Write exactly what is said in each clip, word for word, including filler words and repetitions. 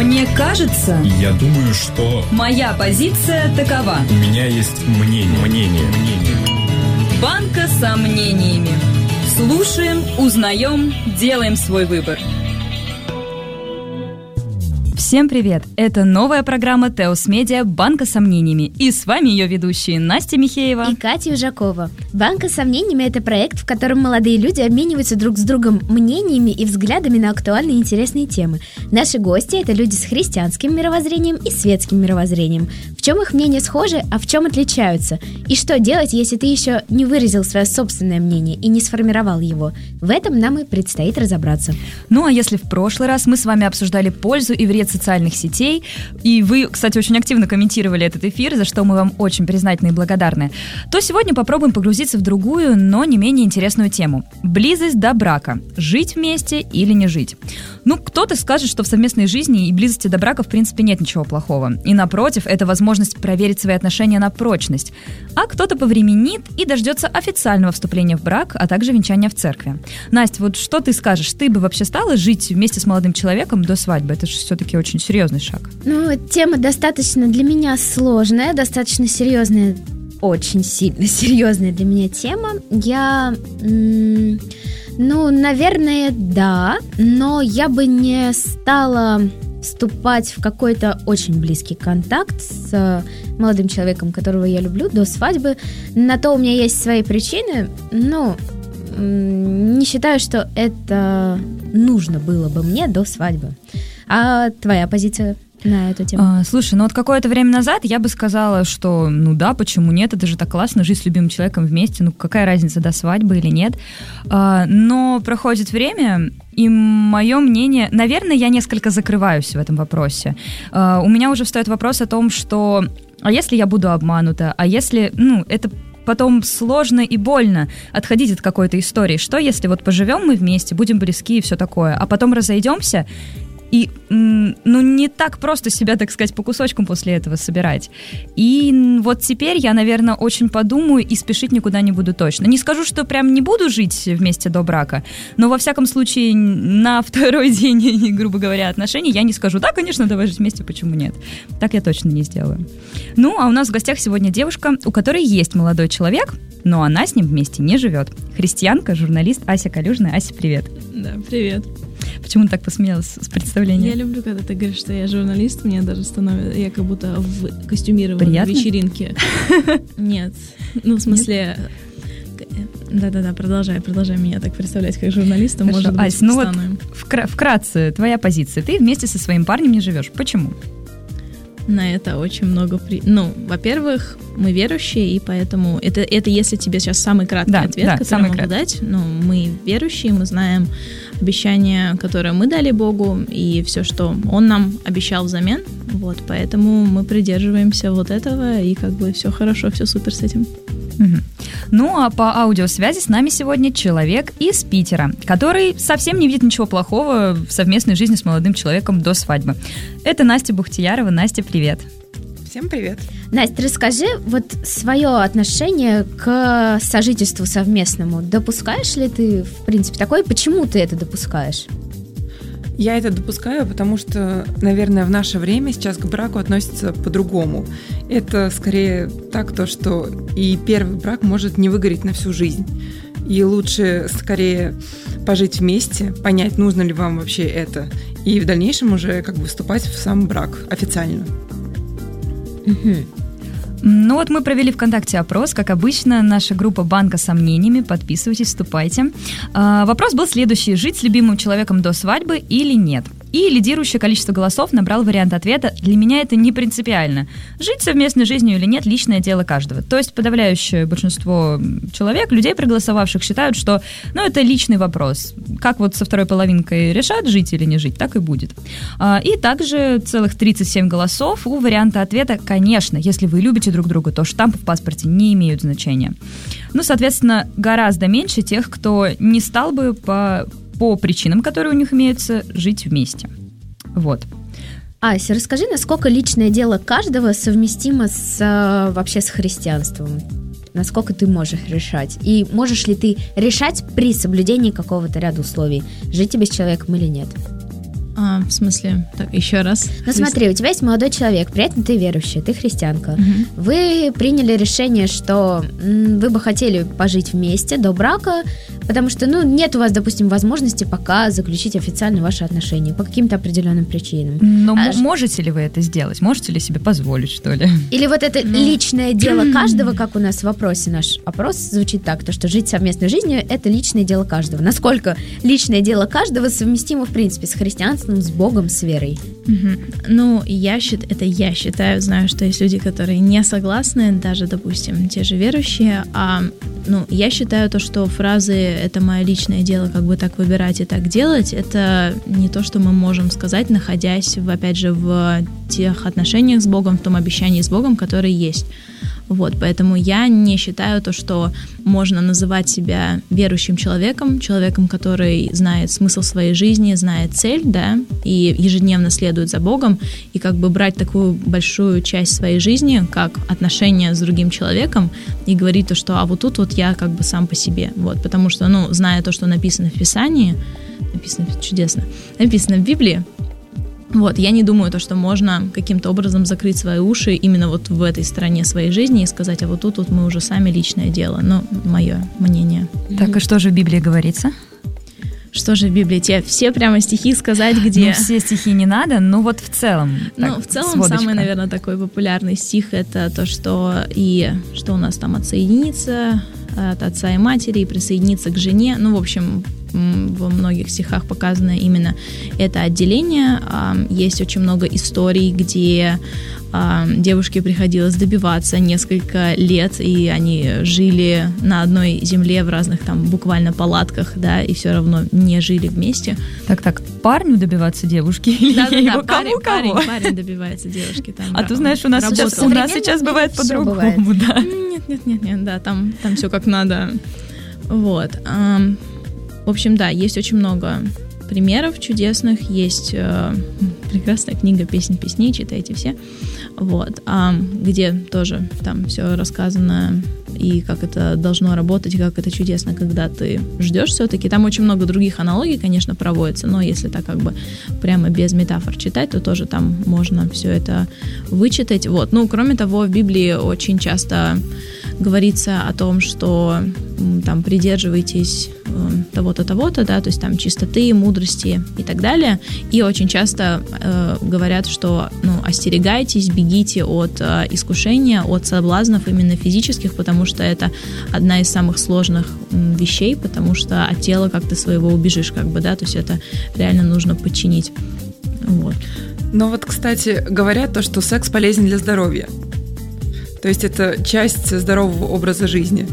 Мне кажется... Я думаю, что... Моя позиция такова. У меня есть мнение. Мнение. Мнение. Банка сомнениями. Слушаем, узнаем, делаем свой выбор. Всем привет! Это новая программа Теос Медиа «Банка сомнениями». И с вами ее ведущие Настя Михеева и Катя Ужакова. «Банка сомнениями» — это проект, в котором молодые люди обмениваются друг с другом мнениями и взглядами на актуальные и интересные темы. Наши гости — это люди с христианским мировоззрением и светским мировоззрением. В чем их мнения схожи, а в чем отличаются? И что делать, если ты еще не выразил свое собственное мнение и не сформировал его? В этом нам и предстоит разобраться. Ну а если в прошлый раз мы с вами обсуждали пользу и вред социальных сетей, и вы, кстати, очень активно комментировали этот эфир, за что мы вам очень признательны и благодарны, то сегодня попробуем погрузиться в другую, но не менее интересную тему. Близость до брака. Жить вместе или не жить? Ну, кто-то скажет, что в совместной жизни и близости до брака в принципе нет ничего плохого. И напротив, это возможность проверить свои отношения на прочность. А кто-то повременит и дождется официального вступления в брак, а также венчания в церкви. Настя, вот что ты скажешь? Ты бы вообще стала жить вместе с молодым человеком до свадьбы? Это же все-таки очень серьезный шаг. Ну, тема достаточно для меня сложная, достаточно серьезная, очень сильно серьезная для меня тема. Я, м- ну, наверное, да, но я бы не стала вступать в какой-то очень близкий контакт с молодым человеком, которого я люблю, до свадьбы. На то у меня есть свои причины, но м- не считаю, что это нужно было бы мне до свадьбы. А твоя позиция на эту тему? А, слушай, ну вот какое-то время назад я бы сказала, что ну да, почему нет, это же так классно, жить с любимым человеком вместе, ну какая разница, до свадьбы или нет. А, но проходит время, и мое мнение, наверное, я несколько закрываюсь в этом вопросе. А, у меня уже встает вопрос о том, что а если я буду обманута, а если, ну, это потом сложно и больно отходить от какой-то истории. Что если вот поживем мы вместе, будем близки и все такое, а потом разойдемся, и, ну, не так просто себя, так сказать, по кусочкам после этого собирать. И вот теперь я, наверное, очень подумаю и спешить никуда не буду точно. Не скажу, что прям не буду жить вместе до брака, но во всяком случае на второй день, грубо говоря, отношений я не скажу: да, конечно, давай жить вместе, почему нет? Так я точно не сделаю. Ну, а у нас в гостях сегодня девушка, у которой есть молодой человек, но она с ним вместе не живет. Христианка, журналист Ася Калюжная. Ася, привет. Да, привет. Почему ты так посмеялась с представлением? Я люблю, когда ты говоришь, что я журналист, мне даже становится, я как будто в костюмированной Приятно? вечеринке. Нет, ну в смысле... Да-да-да, продолжай, продолжай меня так представлять как журналиста, Хорошо. может быть, Ась, ну вот стану. вкра- вкратце, твоя позиция. Ты вместе со своим парнем не живешь. Почему? На это очень много... При... Ну, во-первых, мы верующие, и поэтому... Это, это если тебе сейчас самый краткий да, ответ, да, который я могу краткий. дать. Ну, мы верующие, мы знаем обещания, которые мы дали Богу, и все, что Он нам обещал взамен. Вот, поэтому мы придерживаемся вот этого, и как бы все хорошо, все супер с этим. Угу. Ну, а по аудиосвязи с нами сегодня человек из Питера, который совсем не видит ничего плохого в совместной жизни с молодым человеком до свадьбы. Это Настя Бухтиярова. Настя, привет. Всем привет. Настя, расскажи вот свое отношение к сожительству совместному. Допускаешь ли ты, в принципе, такое? Почему ты это допускаешь? Я это допускаю, потому что, наверное, в наше время сейчас к браку относятся по-другому. Это скорее так, то, что и первый брак может не выгореть на всю жизнь. И лучше скорее пожить вместе, понять, нужно ли вам вообще это, и в дальнейшем уже как бы вступать в сам брак официально. Угу. Ну вот мы провели ВКонтакте опрос, как обычно, наша группа «Банка сомнениями». Подписывайтесь, вступайте. А, вопрос был следующий: жить с любимым человеком до свадьбы или нет? И лидирующее количество голосов набрал вариант ответа: для меня это не принципиально. Жить совместной жизнью или нет – личное дело каждого. То есть подавляющее большинство человек, людей, проголосовавших, считают, что ну, это личный вопрос. Как вот со второй половинкой решат, жить или не жить, так и будет. А, и также целых тридцать семь голосов у варианта ответа: конечно, если вы любите друг друга, то штампы в паспорте не имеют значения. Ну, соответственно, гораздо меньше тех, кто не стал бы по... по причинам, которые у них имеются, жить вместе. Вот. Ася, расскажи, насколько личное дело каждого совместимо с, вообще с христианством? Насколько ты можешь решать? И можешь ли ты решать при соблюдении какого-то ряда условий, жить тебе с человеком или нет? А, в смысле, так, еще раз. Ну смотри, у тебя есть молодой человек, при этом ты верующая, ты христианка. Угу. Вы приняли решение, что м, вы бы хотели пожить вместе до брака, потому что, ну, нет у вас, допустим, возможности пока заключить официально ваши отношения по каким-то определенным причинам. Но А м- ж- можете ли вы это сделать? Можете ли себе позволить, что ли? Или вот это личное дело каждого, как у нас в вопросе, наш опрос звучит так, то что жить совместной жизнью – это личное дело каждого. Насколько личное дело каждого совместимо, в принципе, с христианством, с Богом, с верой? Мгм. Ну, я считаю, это я считаю, знаю, что есть люди, которые не согласны, даже, допустим, те же верующие, а, ну, я считаю то, что фразы «это мое личное дело, как бы так выбирать и так делать», это не то, что мы можем сказать, находясь, в, опять же, в тех отношениях с Богом, в том обещании с Богом, которое есть. Вот, поэтому я не считаю то, что можно называть себя верующим человеком, человеком, который знает смысл своей жизни, знает цель, да, и ежедневно следует за Богом, и как бы брать такую большую часть своей жизни, как отношения с другим человеком, и говорить то, что а вот тут вот я как бы сам по себе, вот, потому что, ну, зная то, что написано в Писании, написано чудесно, написано в Библии, вот, я не думаю, то, что можно каким-то образом закрыть свои уши именно вот в этой стороне своей жизни и сказать, а вот тут вот мы уже сами личное дело. Ну, мое мнение. Так, и что же в Библии говорится? Что же в Библии? Тебе все прямо стихи сказать, где... Ну, все стихи не надо, но вот в целом. Ну, так, в целом, сводочка. самый, наверное, такой популярный стих — это то, что и что у нас там отсоединиться от отца и матери, и присоединиться к жене. Ну, в общем, м, во многих стихах показано именно это отделение. А, Есть очень много историй, где а, девушке приходилось добиваться несколько лет, и они жили на одной земле в разных там буквально палатках, да, и все равно не жили вместе. Так, так, парню добиваться девушки или Да-да-да, его парень, кому парень, кого? парень добивается девушки. Там, А ты знаешь, у нас работал. сейчас, у нас Современно сейчас бывает всё по-другому, да. Нет, нет, нет, нет, да, там, там все как надо. Вот. ам, В общем, да, есть очень много примеров чудесных. Есть э, прекрасная книга «Песнь песней», читайте все. Вот. ам, Где тоже там все рассказано, и как это должно работать, и как это чудесно, когда ты ждешь все-таки. Там очень много других аналогий, конечно, проводится, но если так как бы прямо без метафор читать, то тоже там можно все это вычитать. Вот. Ну, кроме того, в Библии очень часто говорится о том, что м, там придерживайтесь э, того-то, того-то, да, то есть там чистоты, мудрости и так далее. И очень часто э, говорят, что, ну, остерегайтесь, бегите от э, искушения, от соблазнов именно физических, потому что это одна из самых сложных м, вещей, потому что от тела как ты своего убежишь, как бы, да, то есть это реально нужно подчинить. Вот. Но вот, кстати, говорят то, что секс полезен для здоровья. То есть это часть здорового образа жизни.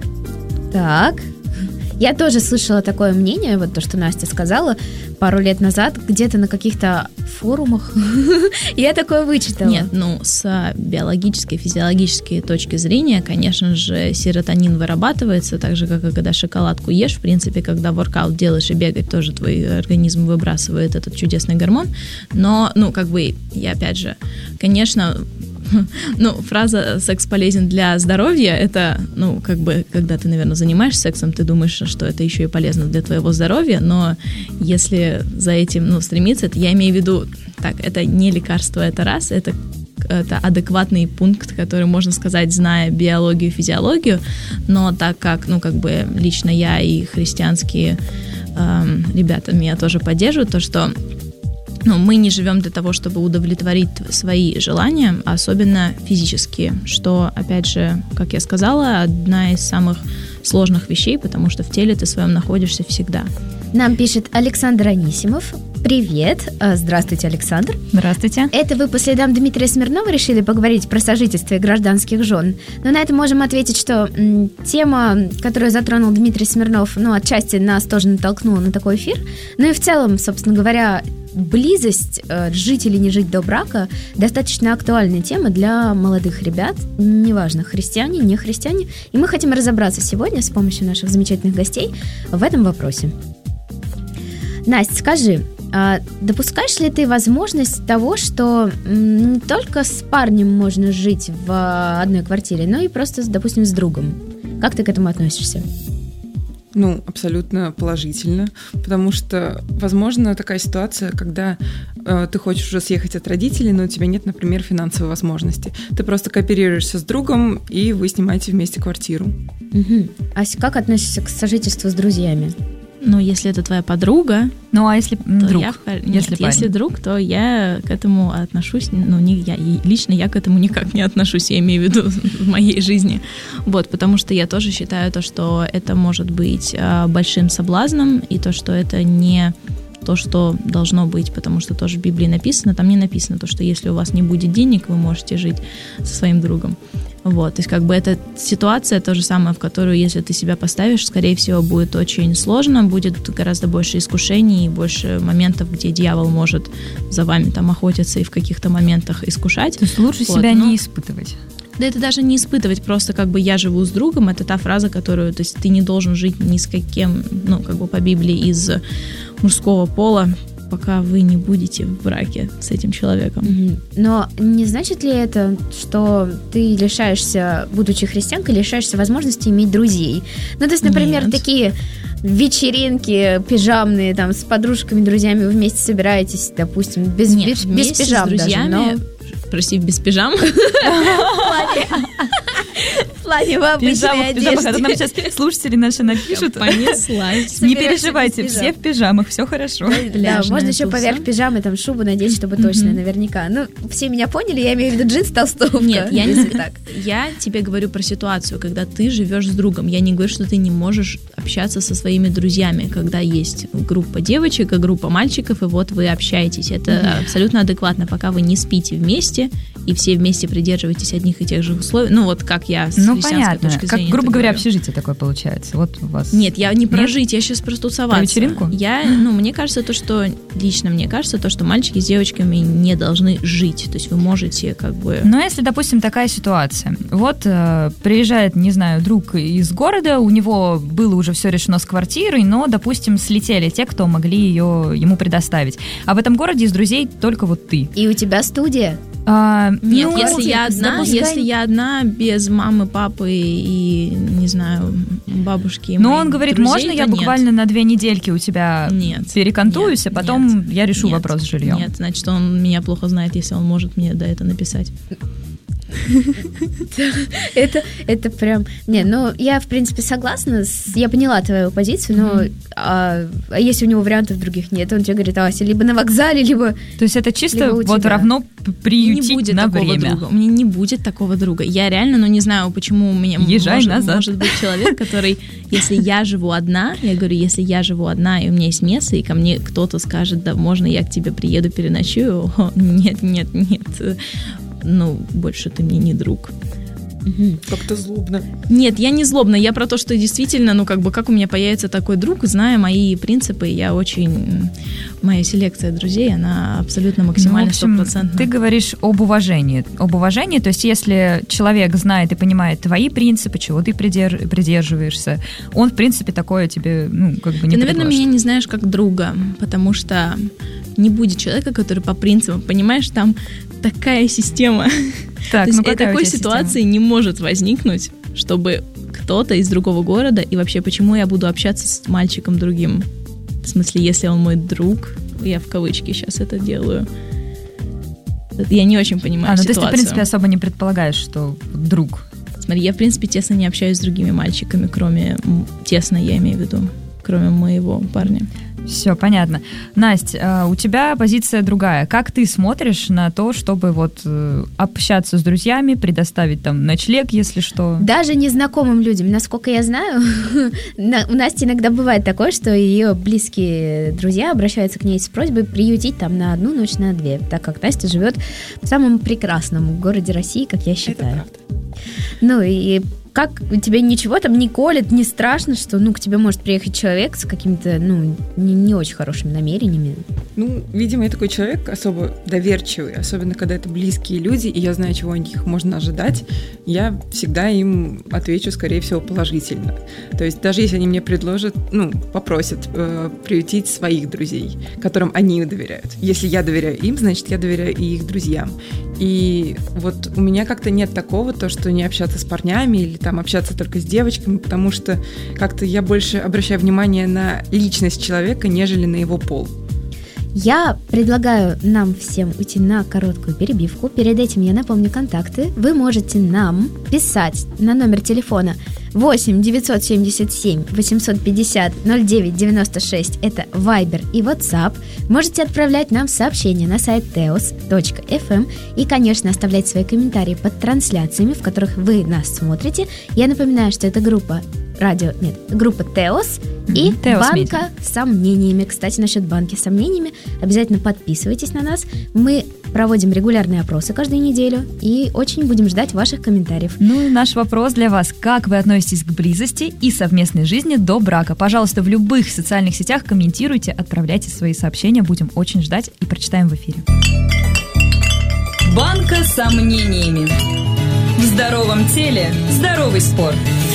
Так. Я тоже слышала такое мнение, вот то, что Настя сказала пару лет назад, где-то на каких-то форумах. Я такое вычитала. Нет, ну, с биологической, физиологической точки зрения, конечно же, серотонин вырабатывается, так же, как и когда шоколадку ешь. В принципе, когда воркаут делаешь и бегать, тоже твой организм выбрасывает этот чудесный гормон. Но, ну, как бы, я опять же, конечно... Ну, фраза «секс полезен для здоровья» — это, ну, как бы, когда ты, наверное, занимаешься сексом, ты думаешь, что это еще и полезно для твоего здоровья, но если за этим, ну, стремиться, это, я имею в виду, так, это не лекарство, это раз, это, это адекватный пункт, который можно сказать, зная биологию, физиологию, но так как, ну, как бы, лично я и христианские эм, ребята меня тоже поддерживают, то, что ну, мы не живем для того, чтобы удовлетворить свои желания, а особенно физические, что, опять же, как я сказала, одна из самых сложных вещей, потому что в теле ты своем находишься всегда. Нам пишет Александр Анисимов. Привет. Здравствуйте, Александр. Здравствуйте. Это вы по следам Дмитрия Смирнова решили поговорить про сожительство и гражданских жен. Но на это можем ответить, что м, тема, которую затронул Дмитрий Смирнов, ну, отчасти нас тоже натолкнула на такой эфир. Ну и в целом, собственно говоря, близость, э, жить или не жить до брака, достаточно актуальная тема для молодых ребят, неважно, христиане, не христиане. И мы хотим разобраться сегодня с помощью наших замечательных гостей в этом вопросе. Настя, скажи, а допускаешь ли ты возможность того, что м, не только с парнем можно жить в одной квартире, но и просто, допустим, с другом? Как ты к этому относишься? Ну, абсолютно положительно, потому что, возможно, такая ситуация, когда э, ты хочешь уже съехать от родителей, но у тебя нет, например, финансовой возможности. Ты просто кооперируешься с другом, и вы снимаете вместе квартиру. Угу. Ася, как относишься к сожительству с друзьями? Ну, если это твоя подруга, ну а если то друг, я, если, нет, если друг, то я к этому отношусь, ну, не я, лично я к этому никак не отношусь, я имею в виду в моей жизни, вот, потому что я тоже считаю то, что это может быть а, большим соблазном, и то, что это не то, что должно быть, потому что тоже в Библии написано, там не написано то, что если у вас не будет денег, вы можете жить со своим другом. Вот, то есть как бы эта ситуация то же самое, в которую, если ты себя поставишь, скорее всего, будет очень сложно, будет гораздо больше искушений и больше моментов, где дьявол может за вами там охотиться и в каких-то моментах искушать. То есть лучше вот, себя но... не испытывать. Да это даже не испытывать, просто как бы я живу с другом, это та фраза, которую, то есть ты не должен жить ни с каким, ну, как бы по Библии из мужского пола, пока вы не будете в браке с этим человеком. Mm-hmm. Но не значит ли это, что ты лишаешься, будучи христианкой, лишаешься возможности иметь друзей? Ну, то есть, например, Нет. такие вечеринки пижамные, там, с подружками, друзьями вы вместе собираетесь, допустим, без, Нет, без, без пижам с друзьями, даже, но... Прости, без пижам? В плане в обычной одежде. А то нам сейчас слушатели наши напишут. Понеслась. Не переживайте, все в пижамах, все хорошо. Да, можно еще поверх пижамы там шубу надеть, чтобы точно, наверняка. Ну, все меня поняли, я имею в виду джинс, толстовка. Нет, я не так. Я тебе говорю про ситуацию, когда ты живешь с другом. Я не говорю, что ты не можешь общаться со своими друзьями, когда есть группа девочек и группа мальчиков, и вот вы общаетесь. Это абсолютно адекватно, пока вы не спите вместе, и все вместе придерживаетесь одних и тех же условий. Ну, вот как я с ну, христианской понятно. точки Как, зрения. грубо говоря, говорю. общежитие такое получается. Вот у вас. Нет, я не про Нет? жить, я сейчас просто тусоваться. Про вечеринку? Я, ну, мне кажется, то, что лично мне кажется, то, что мальчики с девочками не должны жить. То есть вы можете как бы... Но если, допустим, такая ситуация. Вот э, приезжает, не знаю, друг из города, у него было уже все решено с квартирой, но, допустим, слетели те, кто могли ее ему предоставить. А в этом городе из друзей только вот ты. И у тебя студия? А, Нет, ну, если я одна, допускай... если я одна без мамы, папы и, не знаю, бабушки. Но он говорит, друзей, можно я нет. буквально на две недельки у тебя нет, перекантуюсь, нет, а потом нет, я решу нет, вопрос с жильем. Нет, значит, он меня плохо знает, если он может мне до этого написать. Это, это прям... Не, ну, я, в принципе, согласна, с... я поняла твою позицию, но mm-hmm. а, а если у него вариантов других нет, он тебе говорит, Ася, либо на вокзале, либо... То есть это чисто вот тебя. равно приютить не будет на такого время. Друга. У меня не будет такого друга. Я реально, ну, не знаю, почему у меня Езжай может, назад. может быть человек, который, если я живу одна, я говорю, если я живу одна, и у меня есть место, и ко мне кто-то скажет, да, можно я к тебе приеду, переночую? О, нет, нет, нет. Ну, больше ты мне не друг. Угу. Как-то злобно. Нет, я не злобна, я про то, что действительно, ну, как бы, как у меня появится такой друг, зная мои принципы, я очень... Моя селекция друзей, она абсолютно максимально стопроцентная. Ну, ты говоришь об уважении. Об уважении, то есть если человек знает и понимает твои принципы, чего ты придерж... придерживаешься, он, в принципе, такое тебе, ну, как бы не Ты, предложит. наверное, меня не знаешь как друга, потому что не будет человека, который по принципам, понимаешь, там такая система. Так, То есть ну какая такой у тебя ситуации система? не может возникнуть, чтобы кто-то из другого города, и вообще, почему я буду общаться с мальчиком другим? В смысле, если он мой друг, я в кавычки сейчас это делаю. Я не очень понимаю а, ну, ситуацию. То есть ты, в принципе, особо не предполагаешь, что друг. Смотри, я, в принципе, тесно не общаюсь с другими мальчиками, кроме... Тесно, я имею в виду, кроме моего парня. Все, понятно. Настя, у тебя позиция другая. Как ты смотришь на то, чтобы вот общаться с друзьями, предоставить там ночлег, если что? Даже незнакомым людям. Насколько я знаю, у Насти иногда бывает такое, что ее близкие друзья обращаются к ней с просьбой приютить там на одну ночь, на две, так как Настя живет в самом прекрасном городе России, как я считаю. Это правда. Ну и как тебе ничего там не колет, не страшно, что ну к тебе может приехать человек с какими-то ну не, не очень хорошими намерениями? Ну, видимо, я такой человек особо доверчивый, особенно когда это близкие люди, и я знаю, чего от них можно ожидать, я всегда им отвечу, скорее всего, положительно. То есть даже если они мне предложат, ну, попросят э, приютить своих друзей, которым они доверяют. Если я доверяю им, значит, я доверяю и их друзьям. И вот у меня как-то нет такого, то, что не общаться с парнями или там общаться только с девочками, потому что как-то я больше обращаю внимание на личность человека, нежели на его пол. Я предлагаю нам всем уйти на короткую перебивку. Перед этим я напомню контакты. Вы можете нам писать на номер телефона восемь девятьсот семьдесят семь восемьсот пятьдесят ноль девять девяносто шесть. Это Viber и WhatsApp. Можете отправлять нам сообщения на сайт теос точка эф эм и, конечно, оставлять свои комментарии под трансляциями, в которых вы нас смотрите. Я напоминаю, что это группа радио, нет, группа Теос и Teos банка Media. с сомнениями. Кстати, насчет банки с сомнениями, обязательно подписывайтесь на нас. Мы проводим регулярные опросы каждую неделю и очень будем ждать ваших комментариев. Ну и наш вопрос для вас. Как вы относитесь к близости и совместной жизни до брака? Пожалуйста, в любых социальных сетях комментируйте, отправляйте свои сообщения. Будем очень ждать и прочитаем в эфире. Банка с сомнениями. В здоровом теле здоровый спорт.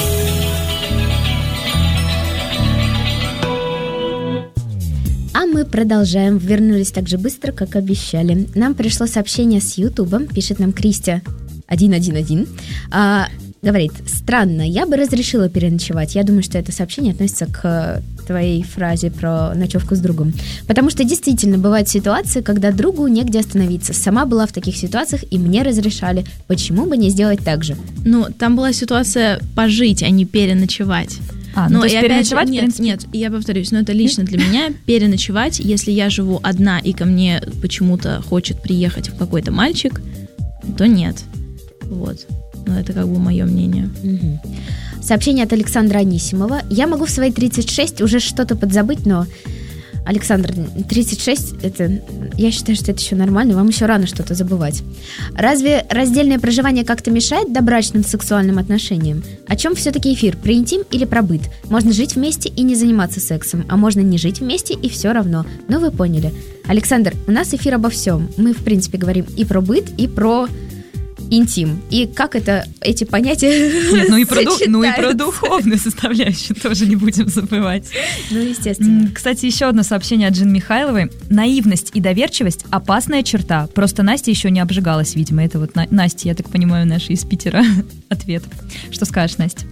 А мы продолжаем. Вернулись так же быстро, как обещали. Нам пришло сообщение с Ютубом. Пишет нам Кристия один один один. А, говорит: странно, я бы разрешила переночевать. Я думаю, что это сообщение относится к твоей фразе про ночевку с другом. Потому что действительно бывают ситуации, когда другу негде остановиться. Сама была в таких ситуациях, и мне разрешали. Почему бы не сделать так же? Ну, там была ситуация пожить, а не переночевать. А, ну Но то есть и опять переночевать, же, в нет, принципе? нет, я повторюсь, но это лично для меня переночевать, если я живу одна и ко мне почему-то хочет приехать какой-то мальчик, то нет. Вот. Но это как бы мое мнение. Угу. Сообщение от Александра Анисимова. Я могу в свои тридцать шесть уже что-то подзабыть, но... Александр, тридцать шесть, это, я считаю, что это еще нормально, вам еще рано что-то забывать. Разве раздельное проживание как-то мешает добрачным сексуальным отношениям? О чем все-таки эфир? Про интим или про быт? Можно жить вместе и не заниматься сексом, а можно не жить вместе и все равно. Ну, вы поняли. Александр, у нас эфир обо всем. Мы, в принципе, говорим и про быт, и про интим. И как это, эти понятия Нет, ну и про, ду- ну и про сочетаются? духовную составляющую тоже не будем забывать. Ну, естественно. М, Кстати, еще одно сообщение от Джин Михайловой. Наивность и доверчивость – опасная черта. Просто Настя еще не обжигалась, видимо. Это вот На- Настя, я так понимаю, наша из Питера ответ. Что скажешь, Настя?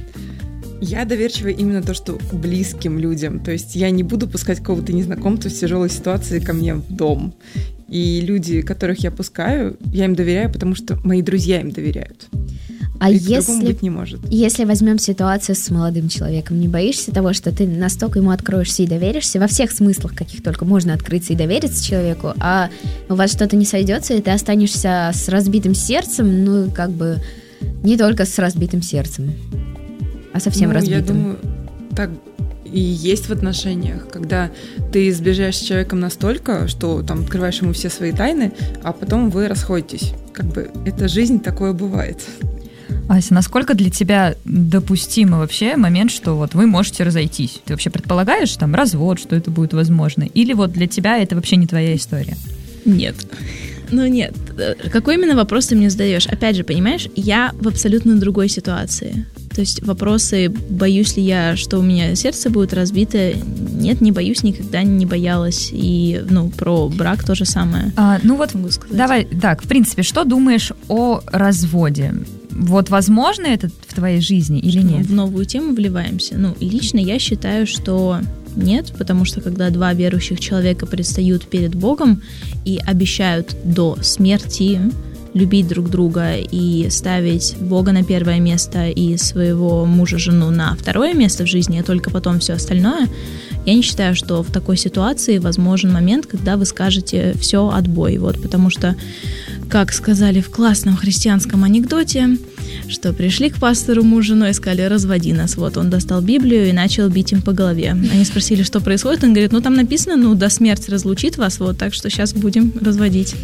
Я доверчива именно то, что близким людям. То есть я не буду пускать кого-то незнакомца в тяжелой ситуации ко мне в дом. И люди, которых я пускаю, я им доверяю, потому что мои друзья им доверяют. А И по-другому если, быть не может. если возьмем ситуацию с молодым человеком, не боишься того, что ты настолько ему откроешься и доверишься, во всех смыслах, каких только можно открыться и довериться человеку, а у вас что-то не сойдется, и ты останешься с разбитым сердцем, ну, как бы, не только с разбитым сердцем, а совсем Ну, разбитым. я думаю, так и есть в отношениях, когда ты сближаешься с человеком настолько, что там открываешь ему все свои тайны, а потом вы расходитесь. Как бы это жизнь, такое бывает. Ася, насколько для тебя допустимый вообще момент, что вот вы можете разойтись? Ты вообще предполагаешь там развод, что это будет возможно? Или вот для тебя это вообще не твоя история? Нет. Ну нет. Какой именно вопрос ты мне задаешь? Опять же, понимаешь, я в абсолютно другой ситуации. То есть вопросы, боюсь ли я, что у меня сердце будет разбито, нет, не боюсь, никогда не боялась. И, ну, про брак то же самое. А, ну вот, могу сказать. давай, так, в принципе, что думаешь о разводе? Вот возможно это в твоей жизни или Что, нет? В новую тему вливаемся. Ну, лично я считаю, что нет, потому что когда два верующих человека предстают перед Богом и обещают до смерти любить друг друга и ставить Бога на первое место и своего мужа, жену на второе место в жизни, а только потом все остальное, я не считаю, что в такой ситуации возможен момент, когда вы скажете «все, отбой». Вот, потому что, как сказали в классном христианском анекдоте, что пришли к пастору муж с женой и сказали «разводи нас». Вот, он достал Библию и начал бить им по голове. Они спросили, что происходит, он говорит, ну там написано, ну до смерти разлучит вас, вот, так что сейчас будем разводить.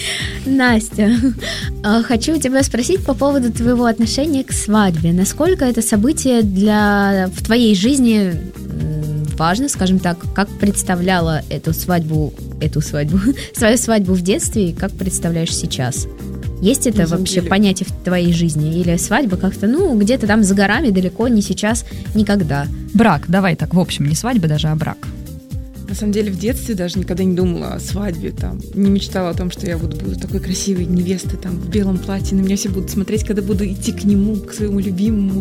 Настя, хочу у тебя спросить по поводу твоего отношения к свадьбе. Насколько это событие для в твоей жизни важно, скажем так, как представляла эту свадьбу, эту свадьбу, свою свадьбу в детстве и как представляешь сейчас? Есть это вообще деле... понятие в твоей жизни? Или свадьба как-то, ну, где-то там за горами, далеко, не сейчас, никогда? Брак, давай так, в общем, не свадьба даже, а брак. На самом деле в детстве даже никогда не думала о свадьбе, там, не мечтала о том, что я буду, буду такой красивой невестой там, в белом платье, на меня все будут смотреть, когда буду идти к нему, к своему любимому.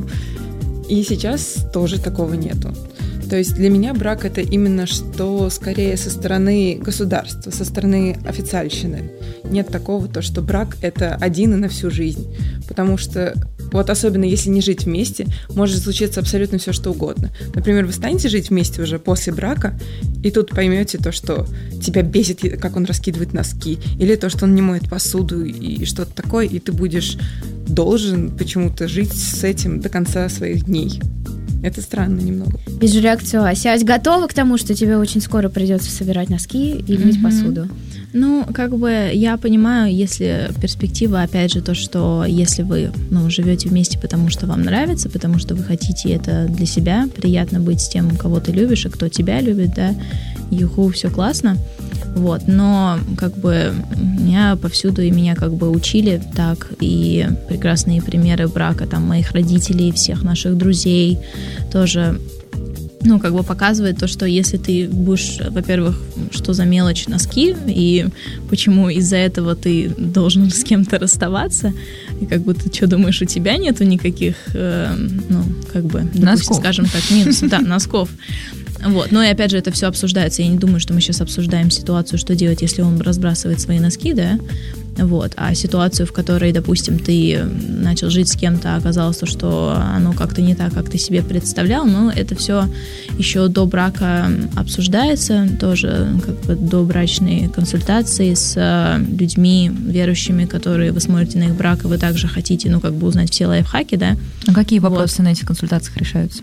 И сейчас тоже такого нету. То есть для меня брак — это именно что скорее со стороны государства, со стороны официальщины. Нет такого, то, что брак — это один и на всю жизнь. Потому что вот особенно если не жить вместе, может случиться абсолютно все, что угодно. Например, вы станете жить вместе уже после брака, и тут поймете то, что тебя бесит, как он раскидывает носки, или то, что он не моет посуду и что-то такое, и ты будешь должен почему-то жить с этим до конца своих дней. Это странно немного. Вижу реакцию Аси. Ась, готова к тому, что тебе очень скоро придется собирать носки и мыть mm-hmm. посуду? Ну, как бы я понимаю, если перспектива, опять же, то, что если вы, ну, живете вместе, потому что вам нравится, потому что вы хотите это для себя, приятно быть с тем, кого ты любишь и кто тебя любит, да, юху, все классно. Вот, но как бы меня повсюду и меня как бы учили так, и прекрасные примеры брака там моих родителей, всех наших друзей тоже, ну, как бы показывает то, что если ты будешь, во-первых, что за мелочь носки, и почему из-за этого ты должен с кем-то расставаться, и как бы ты что думаешь, у тебя нету никаких, э, ну, как бы, допустим, носков. Скажем так, минусов, да, носков. Вот. Но и опять же это все обсуждается. Я не думаю, что мы сейчас обсуждаем ситуацию, что делать, если он разбрасывает свои носки, да, вот, а ситуацию, в которой, допустим, ты начал жить с кем-то, а оказалось, что оно как-то не так, как ты себе представлял, но это все еще до брака обсуждается, тоже как бы до брачной консультации с людьми верующими, которые вы смотрите на их брак, и вы также хотите, ну, как бы узнать все лайфхаки, да. А какие вопросы вот. на этих консультациях решаются?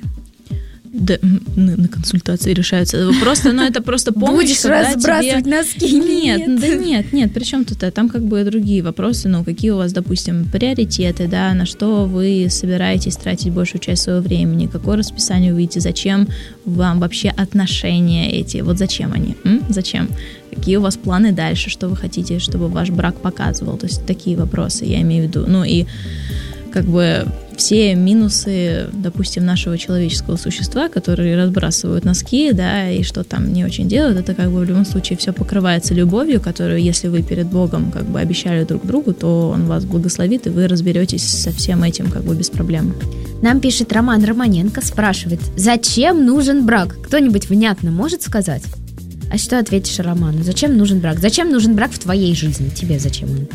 Да, на, на консультации решаются. Просто, ну, это просто помощь. Будешь разбрасывать тебе... носки или нет? нет? Да нет, нет, при чем тут это? Там как бы другие вопросы, ну, какие у вас, допустим, приоритеты, да, на что вы собираетесь тратить большую часть своего времени, какое расписание вы видите, зачем вам вообще отношения эти, вот зачем они, М? зачем? Какие у вас планы дальше, что вы хотите, чтобы ваш брак показывал, то есть такие вопросы, я имею в виду, ну, и как бы все минусы, допустим, нашего человеческого существа, которые разбрасывают носки, да, и что там не очень делают, это как бы в любом случае все покрывается любовью, которую, если вы перед Богом как бы обещали друг другу, то Он вас благословит, и вы разберетесь со всем этим как бы без проблем. Нам пишет Роман Романенко, спрашивает, зачем нужен брак? Кто-нибудь внятно может сказать? А что ответишь Роману? Зачем нужен брак? Зачем нужен брак в твоей жизни? Тебе зачем он?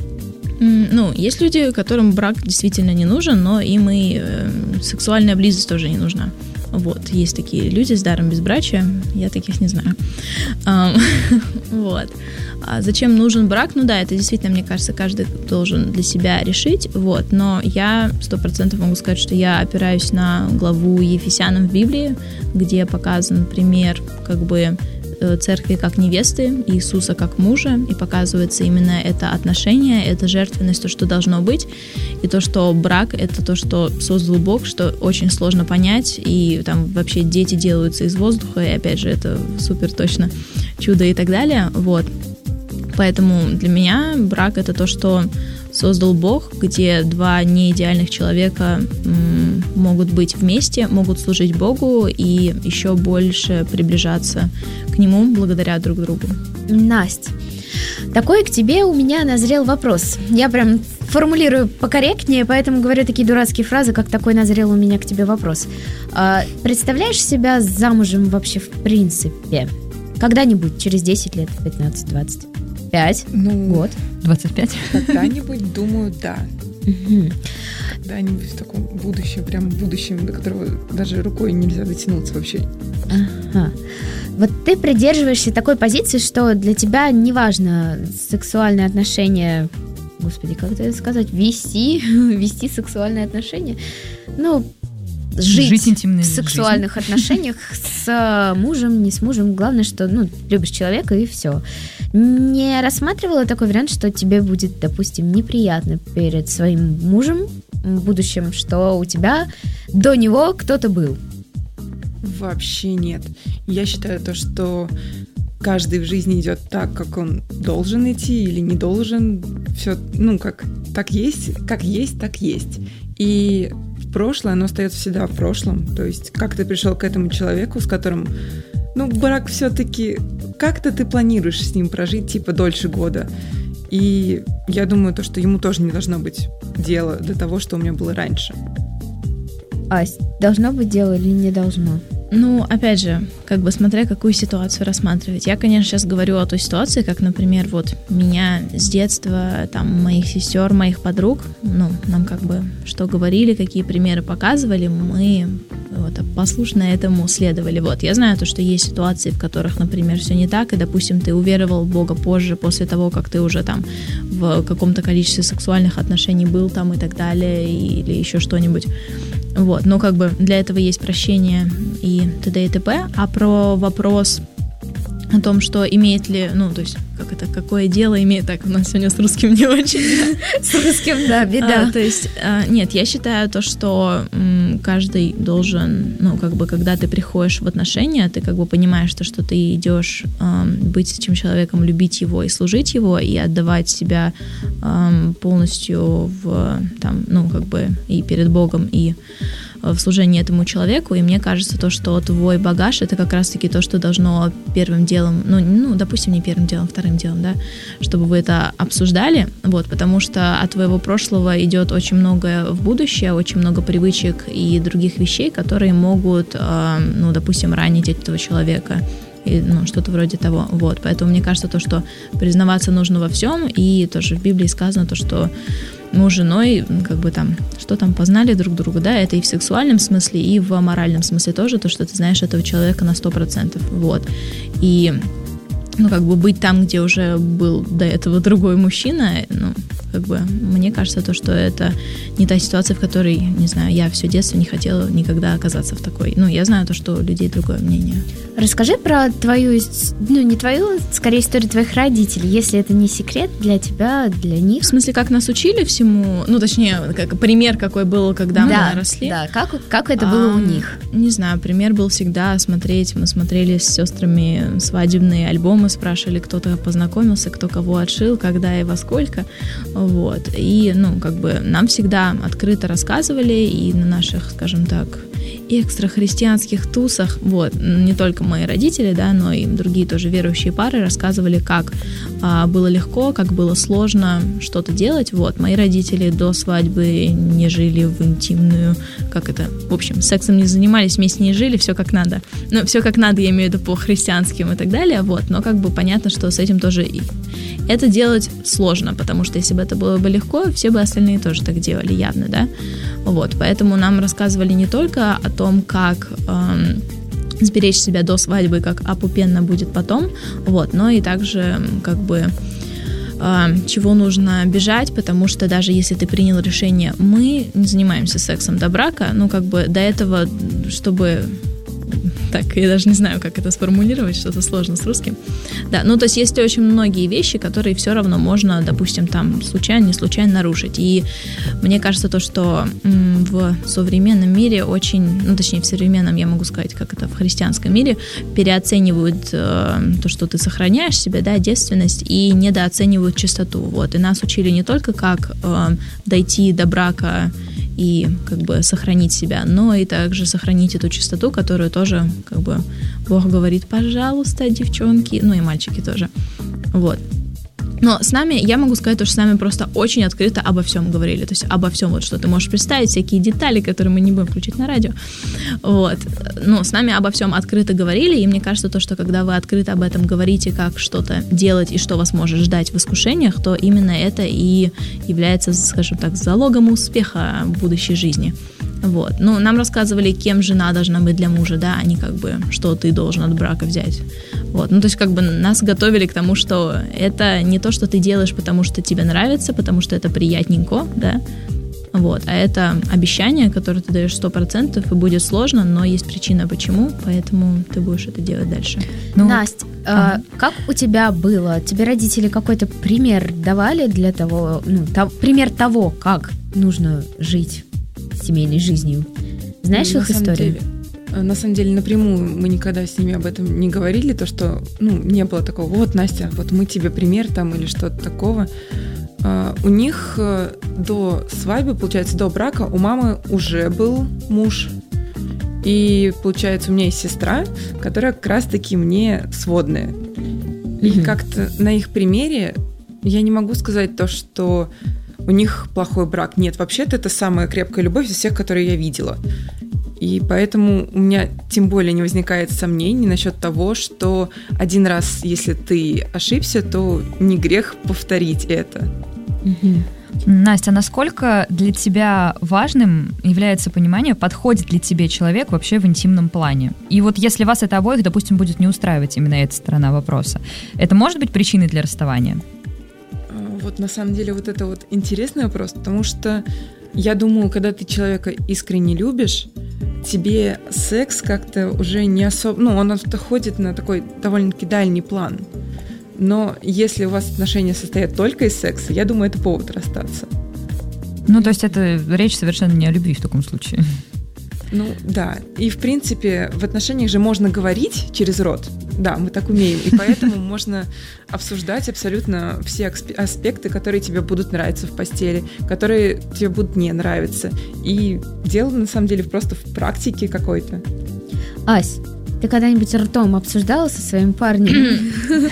Ну, есть люди, которым брак действительно не нужен, но им и э, сексуальная близость тоже не нужна. Вот, есть такие люди с даром безбрачия, я таких не знаю. Вот. А зачем нужен брак? Ну да, это действительно, мне кажется, каждый должен для себя решить, вот, но я сто процентов могу сказать, что я опираюсь на главу Ефесянам в Библии, где показан пример, как бы, церкви как невесты, Иисуса как мужа, и показывается именно это отношение, это жертвенность, то, что должно быть, и то, что брак — это то, что создал Бог, что очень сложно понять, и там вообще дети делаются из воздуха, и опять же, это супер точно чудо и так далее, вот. Поэтому для меня брак — это то, что создал Бог, где два неидеальных человека м, могут быть вместе, могут служить Богу и еще больше приближаться к Нему благодаря друг другу. Настя, такой к тебе у меня назрел вопрос. Я прям формулирую покорректнее, поэтому говорю такие дурацкие фразы, как такой назрел у меня к тебе вопрос. А, представляешь себя замужем вообще в принципе? Когда-нибудь, через десять лет, пятнадцать, двадцать? пять? Ну, год? двадцать пять? Когда-нибудь, думаю, да. Угу. Когда-нибудь в таком будущем, прям будущем, до которого даже рукой нельзя дотянуться вообще. Ага. Вот ты придерживаешься такой позиции, что для тебя не важно сексуальные отношения, господи, как это сказать, вести, вести сексуальные отношения, ну, жить, жить интимной в сексуальных жизнью. Отношениях с мужем, не с мужем, главное, что, ну, любишь человека и все. Не рассматривала такой вариант, что тебе будет, допустим, неприятно перед своим мужем в будущем, что у тебя до него кто-то был? Вообще нет. Я считаю то, что каждый в жизни идет так, как он должен идти или не должен. Все, ну, как так есть, как есть, так есть. И прошлое, оно остается всегда в прошлом. То есть, как ты пришел к этому человеку, с которым, ну, брак все-таки как-то ты планируешь с ним прожить, типа, дольше года. И я думаю, то, что ему тоже не должно быть дела до того, что у меня было раньше. Ась, должно быть дело или не должно? Ну, опять же, как бы смотря какую ситуацию рассматривать. Я, конечно, сейчас говорю о той ситуации, как, например, вот меня с детства, там, моих сестер, моих подруг, ну, нам как бы что говорили, какие примеры показывали, мы вот, послушно этому следовали. Вот, я знаю то, что есть ситуации, в которых, например, все не так, и, допустим, ты уверовал в Бога позже, после того, как ты уже там в каком-то количестве сексуальных отношений был там и так далее, или еще что-нибудь. Вот, но как бы для этого есть прощение и т.д. и т.п. А про вопрос о том, что имеет ли, ну, то есть, как это, какое дело имеет, так, у нас сегодня с русским не очень. С русским, да, беда. А, то есть, а, нет, я считаю то, что м, каждый должен, ну, как бы, когда ты приходишь в отношения, ты как бы понимаешь то, что ты идешь а, быть с этим человеком, любить его и служить его, и отдавать себя а, полностью в, там, ну, как бы, и перед Богом, и в служении этому человеку, и мне кажется то, что твой багаж — это как раз-таки то, что должно первым делом, ну, ну, допустим, не первым делом, вторым делом, да, чтобы вы это обсуждали, вот, потому что от твоего прошлого идет очень многое в будущее, очень много привычек и других вещей, которые могут, э, ну, допустим, ранить этого человека, и, ну, что-то вроде того, вот, поэтому мне кажется то, что признаваться нужно во всем, и тоже в Библии сказано то, что муж с женой, как бы там, что там, познали друг друга, да, это и в сексуальном смысле, и в моральном смысле тоже, то, что ты знаешь этого человека на сто процентов, вот, и, ну, как бы быть там, где уже был до этого другой мужчина, ну, как бы, мне кажется, то, что это не та ситуация, в которой, не знаю, я все детство не хотела никогда оказаться в такой, ну, я знаю то, что у людей другое мнение. Расскажи про твою, ну, не твою, скорее, историю твоих родителей, если это не секрет для тебя, для них. В смысле, как нас учили всему, ну, точнее, как пример какой был, когда да, мы росли. Да, как, как это было а, у них? Не знаю, пример был всегда смотреть, мы смотрели с сестрами свадебные альбомы, спрашивали, кто-то познакомился, кто кого отшил, когда и во сколько, вот, и, ну, как бы нам всегда открыто рассказывали, и на наших, скажем так, экстрахристианских тусах, вот, не только мои родители, да, но и другие тоже верующие пары рассказывали, как а, было легко, как было сложно что-то делать, вот, мои родители до свадьбы не жили в интимную, как это, в общем, сексом не занимались, вместе не жили, все как надо, ну, все как надо, я имею в виду по христианским и так далее, вот, но как бы понятно, что с этим тоже и это делать сложно, потому что если бы это было бы легко, все бы остальные тоже так делали, явно, да, вот, поэтому нам рассказывали не только о том, как эм, сберечь себя до свадьбы, как опупенно будет потом, вот, но и также, как бы, э, чего нужно бежать, потому что даже если ты принял решение, мы не занимаемся сексом до брака, ну, как бы, до этого, чтобы... Так, я даже не знаю, как это сформулировать, что-то сложно с русским. Да, ну, то есть есть очень многие вещи, которые все равно можно, допустим, там, случайно, не случайно нарушить. И мне кажется, то, что м, в современном мире очень, ну, точнее, в современном, я могу сказать, как это в христианском мире, переоценивают э, то, что ты сохраняешь себе, да, девственность, и недооценивают чистоту. Вот, и нас учили не только, как э, дойти до брака и как бы сохранить себя, но и также сохранить эту чистоту, которую тоже как бы Бог говорит, пожалуйста, девчонки, ну и мальчики тоже, вот. Но с нами, я могу сказать, то, что с нами просто очень открыто обо всем говорили, то есть обо всем, вот что ты можешь представить, всякие детали, которые мы не будем включить на радио, вот, ну, с нами обо всем открыто говорили, и мне кажется, то, что когда вы открыто об этом говорите, как что-то делать и что вас может ждать в искушениях, то именно это и является, скажем так, залогом успеха в будущей жизни. Вот. Ну, нам рассказывали, кем жена должна быть для мужа, да, а не как бы, что ты должен от брака взять. Вот. Ну, то есть, как бы нас готовили к тому, что это не то, что ты делаешь, потому что тебе нравится, потому что это приятненько, да, вот, а это обещание, которое ты даешь сто процентов, и будет сложно, но есть причина, почему, поэтому ты будешь это делать дальше. Ну, Настя, а, как у тебя было? Тебе родители какой-то пример давали для того, ну, то, пример того, как нужно жить семейной жизнью? Знаешь на их историю? Деле, на самом деле, напрямую мы никогда с ними об этом не говорили, то, что, ну, не было такого, вот, Настя, вот мы тебе пример там или что-то такого. Uh, у них uh, до свадьбы, получается, до брака у мамы уже был муж. И, получается, у меня есть сестра, которая как раз-таки мне сводная. И Мгм. как-то на их примере я не могу сказать то, что у них плохой брак. Нет, вообще-то это самая крепкая любовь из всех, которые я видела. И поэтому у меня тем более не возникает сомнений насчет того, что один раз, если ты ошибся, то не грех повторить это. Мгм. Настя, насколько для тебя важным является понимание, подходит ли тебе человек вообще в интимном плане? И вот если вас это обоих, допустим, будет не устраивать именно эта сторона вопроса, это может быть причиной для расставания? А, Вот на самом деле вот это вот интересный вопрос, потому что я думаю, когда ты человека искренне любишь, тебе секс как-то уже не особо... Ну, он отходит на такой довольно-таки дальний план. Но если у вас отношения состоят только из секса, я думаю, это повод расстаться. Ну, то есть это речь совершенно не о любви в таком случае. Ну, да. И, в принципе, в отношениях же можно говорить через рот. Да, мы так умеем. И поэтому можно обсуждать абсолютно все аксп- аспекты, которые тебе будут нравиться в постели, которые тебе будут не нравиться. И дело, на самом деле, просто в практике какой-то. Ась, ты когда-нибудь ртом обсуждала со своим парнем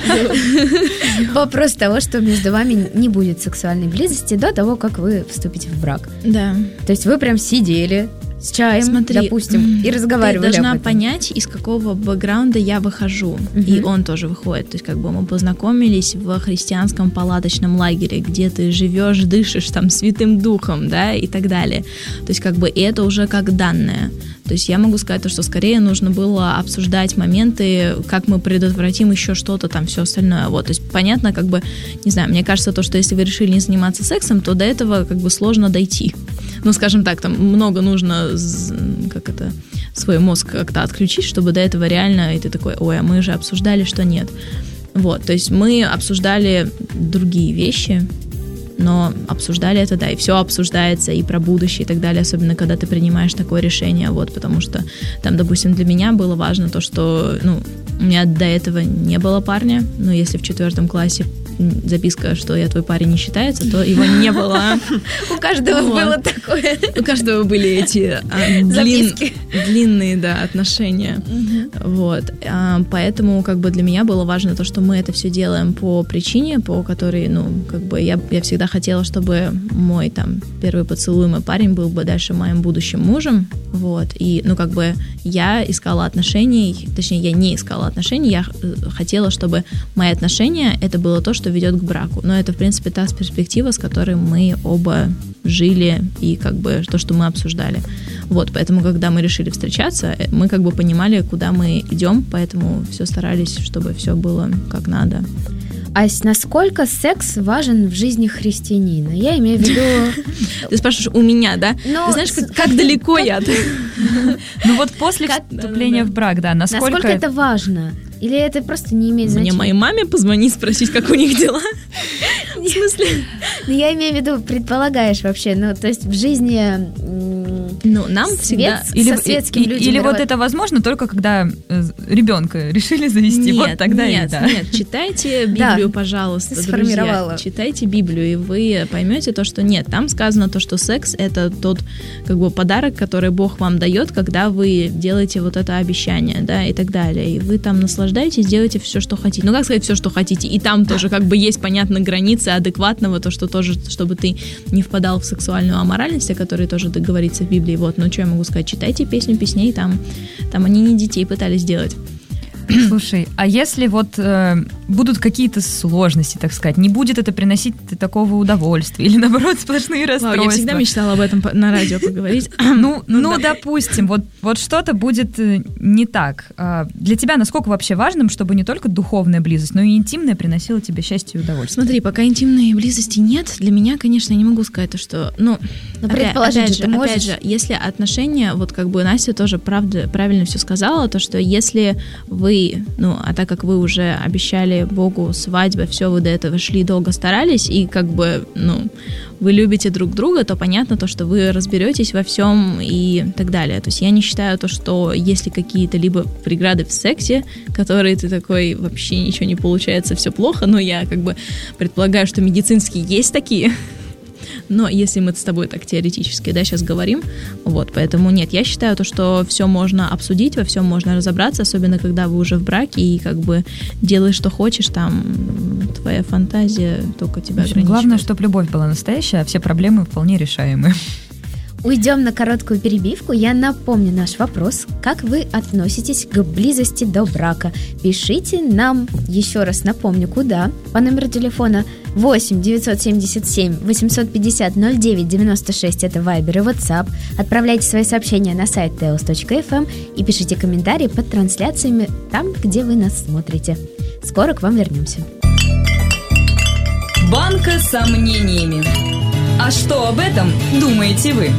вопрос того, что между вами не будет сексуальной близости до того, как вы вступите в брак? Да. То есть вы прям сидели с чаем, Смотри, допустим, и разговаривали Ты должна об этом. понять, из какого бэкграунда я выхожу, Мгм. и он тоже выходит. То есть как бы мы познакомились в христианском палаточном лагере, где ты живешь, дышишь там святым духом, да, и так далее. То есть как бы это уже как данное. То есть я могу сказать, то, что скорее нужно было обсуждать моменты, как мы предотвратим еще что-то там, все остальное. Вот. То есть понятно, как бы, не знаю, мне кажется, то, что если вы решили не заниматься сексом, то до этого как бы сложно дойти. Ну, скажем так, там много нужно, как это, свой мозг как-то отключить, чтобы до этого реально, и ты такой, ой, а мы же обсуждали, что нет. Вот, то есть мы обсуждали другие вещи, но обсуждали это, да, и все обсуждается, и про будущее, и так далее, особенно когда ты принимаешь такое решение, вот, потому что там, допустим, для меня было важно то, что, ну, у меня до этого не было парня, но если в четвертом классе записка, что я твой парень не считается, то его не было. У каждого Вот. было такое. У каждого были эти а, длин- Записки. длинные, да, отношения. Вот. А, поэтому как бы для меня было важно то, что мы это все делаем по причине, по которой, ну, как бы я, я всегда хотела, чтобы мой там первый поцелуй, мой парень был бы дальше моим будущим мужем. Вот. И, ну, как бы я искала отношений, точнее, я не искала отношений, я э, хотела, чтобы мои отношения, это было то, что ведет к браку. Но это, в принципе, та перспектива, с которой мы оба жили и как бы то, что мы обсуждали. Вот, поэтому, когда мы решили встречаться, мы как бы понимали, куда мы идем, поэтому все старались, чтобы все было как надо. Ась, насколько секс важен в жизни христианина? Я имею в виду... Ты спрашиваешь у меня, да? Ну, Ты знаешь, как, с- как далеко я? Ну вот после Как- вступления в брак, да, насколько... Насколько это важно? Или это просто не имеет Мне значения? моей маме позвонить, спросить, как у них дела. В смысле? Ну, я имею в виду, предполагаешь вообще, ну, то есть в жизни... м, Ну, нам свет- всегда... Или, со светским и- людям или вот мировой- это возможно только когда э, ребенка решили завести, вот Нет, тогда нет, и да. нет, читайте Библию, Да, пожалуйста, ты друзья. сформировала. Читайте Библию, и вы поймете то, что нет. Там сказано то, что секс — это тот как бы подарок, который Бог вам дает, когда вы делаете вот это обещание, да, и так далее. И вы там наслаждаетесь, делаете все, что хотите. Ну, как сказать, все, что хотите. И там тоже как бы есть, понятно, границы адекватного, то, что тоже, чтобы ты не впадал в сексуальную аморальность, о которой тоже говорится в Библии. Вот, ну, что я могу сказать? Читайте песню песней, там, там они не детей пытались делать. Слушай, а если вот э, будут какие-то сложности, так сказать, не будет это приносить такого удовольствия или, наоборот, сплошные Вау, расстройства? я всегда мечтала об этом по- на радио поговорить. Ну, ну, да. допустим, вот, вот что-то будет э, не так. А для тебя насколько вообще важным, чтобы не только духовная близость, но и интимная приносила тебе счастье и удовольствие? Смотри, пока интимной близости нет, для меня, конечно, я не могу сказать то, что, ну, Ну, опять, предположить опять же же, ты опять можешь. же, если отношения, вот как бы Настя тоже правда, правильно все сказала, то, что если вы, ну, а так как вы уже обещали Богу свадьбу, все, вы до этого шли, долго старались, и как бы, ну, вы любите друг друга, то понятно то, что вы разберетесь во всем и так далее. То есть я не считаю то, что если какие-то либо преграды в сексе, которые ты такой, вообще ничего не получается, все плохо, но я как бы предполагаю, что медицинские есть такие, Но если мы с тобой так теоретически, да, сейчас говорим, вот, поэтому нет, я считаю то, что все можно обсудить, во всем можно разобраться, особенно когда вы уже в браке и как бы делаешь, что хочешь, там твоя фантазия только тебя ограничивает. Главное, чтобы любовь была настоящая, а все проблемы вполне решаемы. Уйдем на короткую перебивку. Я напомню наш вопрос. Как вы относитесь к близости до брака? Пишите нам, еще раз напомню, куда. По номеру телефона восемь девятьсот семьдесят семь восемьсот пятьдесят ноль девять девяносто шесть. Это Viber и WhatsApp. Отправляйте свои сообщения на сайт теос точка эф эм и пишите комментарии под трансляциями там, где вы нас смотрите. Скоро к вам вернемся. Банка с сомнениями. А что об этом думаете вы?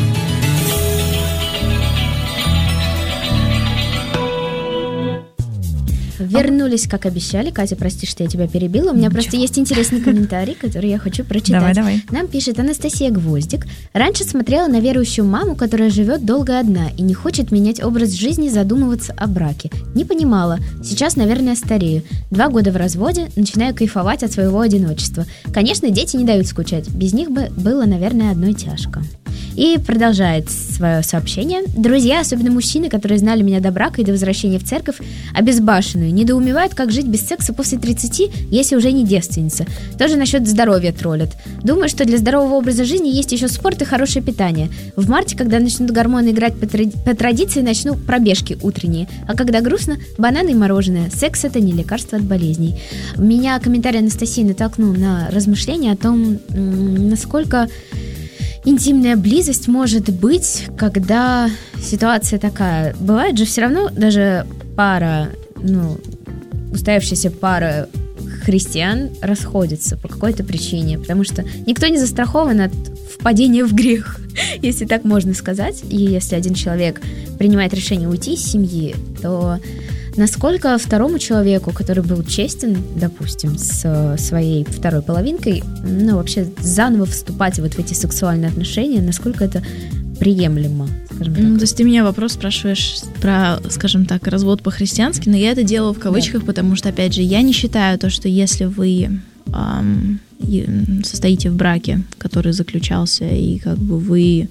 Вернулись, как обещали. Катя, прости, что я тебя перебила. У меня Ничего. Просто есть интересный комментарий, который я хочу прочитать. Давай, давай. Нам пишет Анастасия Гвоздик. Раньше смотрела на верующую маму, которая живет долго одна и не хочет менять образ жизни, задумываться о браке. Не понимала. Сейчас, наверное, старею. Два года в разводе, начинаю кайфовать от своего одиночества. Конечно, дети не дают скучать. Без них бы было, наверное, одной тяжко. И продолжает свое сообщение. Друзья, особенно мужчины, которые знали меня до брака и до возвращения в церковь, обезбашенную, недоумевают, как жить без секса после тридцати, если уже не девственница. Тоже насчет здоровья троллят. Думаю, что для здорового образа жизни есть еще спорт и хорошее питание. В марте, когда начнут гормоны играть по, тради- по традиции, начну пробежки утренние. А когда грустно, бананы и мороженое. Секс — это не лекарство от болезней. Меня комментарий Анастасии натолкнул на размышления о том, м- насколько... интимная близость может быть, когда ситуация такая. Бывает же все равно даже пара, ну, устоявшаяся пара христиан расходится по какой-то причине, потому что никто не застрахован от впадения в грех, если так можно сказать. И если один человек принимает решение уйти из семьи, то насколько второму человеку, который был честен, допустим, с своей второй половинкой, ну, вообще заново вступать вот в эти сексуальные отношения, насколько это приемлемо, скажем так. Ну, то есть ты меня вопрос спрашиваешь про, скажем так, развод по-христиански, но я это делала в кавычках, да. Потому что, опять же, я не считаю то, что если вы эм, состоите в браке, который заключался, и как бы вы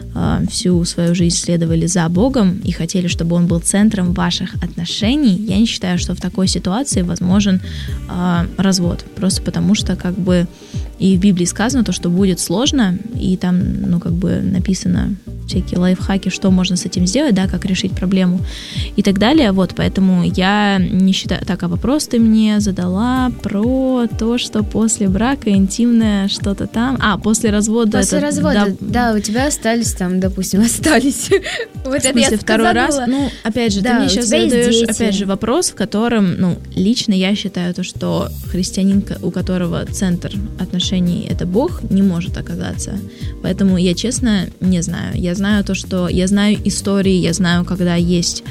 всю свою жизнь следовали за Богом и хотели, чтобы Он был центром ваших отношений, я не считаю, что в такой ситуации возможен э, развод. Просто потому что как бы и в Библии сказано то, что будет сложно, и там, ну, как бы написано всякие лайфхаки, что можно с этим сделать, да, как решить проблему и так далее. Вот, поэтому я не считаю... Так, а вопрос ты мне задала про то, что после брака интимное что-то там... А, после развода... После это, развода, да, да, у тебя остались там, допустим, остались. Вот это я второй раз? Ну, опять же, да, ты мне сейчас задаешь, опять же, вопрос, в котором, ну, лично я считаю то, что христианин, у которого центр отношений это Бог, не может оказаться. Поэтому я, честно, не знаю. Я знаю то, что... Я знаю истории, я знаю, когда есть